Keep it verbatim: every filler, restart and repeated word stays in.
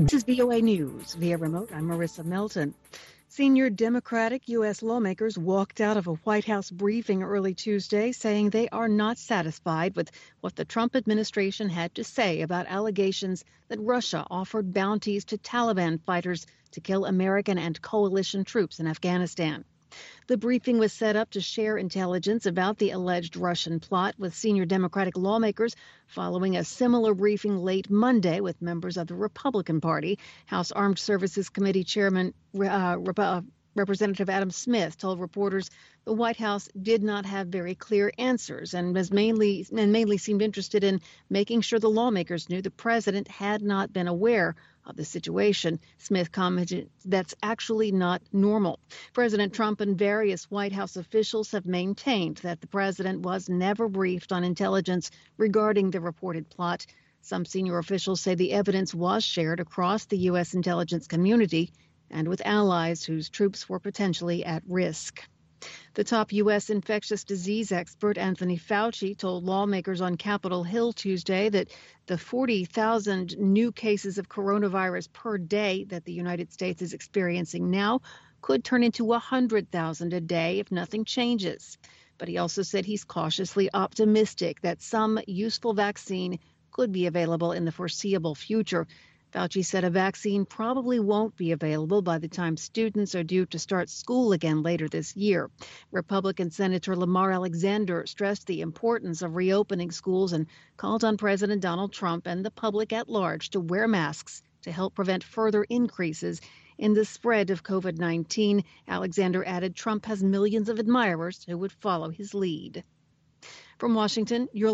This is V O A News. Via remote, I'm Marissa Melton. Senior Democratic U S lawmakers walked out of a White House briefing early Tuesday saying they are not satisfied with what the Trump administration had to say about allegations that Russia offered bounties to Taliban fighters to kill American and coalition troops in Afghanistan. The briefing was set up to share intelligence about the alleged Russian plot with senior Democratic lawmakers following a similar briefing late Monday with members of the Republican Party. House Armed Services Committee Chairman uh, Rep- Representative Adam Smith told reporters the White House did not have very clear answers and was mainly and mainly seemed interested in making sure the lawmakers knew the president had not been aware of the situation. Smith commented that's actually not normal. President Trump and various White House officials have maintained that the president was never briefed on intelligence regarding the reported plot. Some senior officials say the evidence was shared across the U S intelligence community and with allies whose troops were potentially at risk. The top U S infectious disease expert, Anthony Fauci, told lawmakers on Capitol Hill Tuesday that the forty thousand new cases of coronavirus per day that the United States is experiencing now could turn into one hundred thousand a day if nothing changes. But he also said he's cautiously optimistic that some useful vaccine could be available in the foreseeable future. Fauci said a vaccine probably won't be available by the time students are due to start school again later this year. Republican Senator Lamar Alexander stressed the importance of reopening schools and called on President Donald Trump and the public at large to wear masks to help prevent further increases in the spread of COVID nineteen. Alexander added Trump has millions of admirers who would follow his lead. From Washington, you're